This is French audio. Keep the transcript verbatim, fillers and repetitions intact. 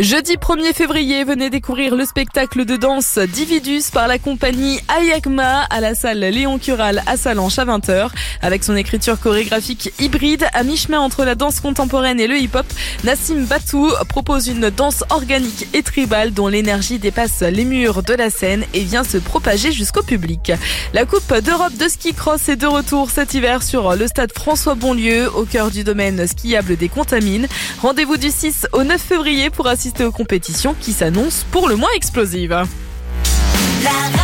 Jeudi premier février, venez découvrir le spectacle de danse Dividus par la compagnie Ayagma à la salle Léon Cural à Sallanches à vingt heures. Avec son écriture chorégraphique hybride, à mi-chemin entre la danse contemporaine et le hip-hop, Nassim Batou propose une danse organique et tribale dont l'énergie dépasse les murs de la scène et vient se propager jusqu'au public. La Coupe d'Europe de ski cross est de retour cet hiver sur le stade François Bonlieu, au cœur du domaine skiable des Contamines. Rendez-vous du six au neuf février pour assister aux compétitions qui s'annoncent pour le moins explosives. La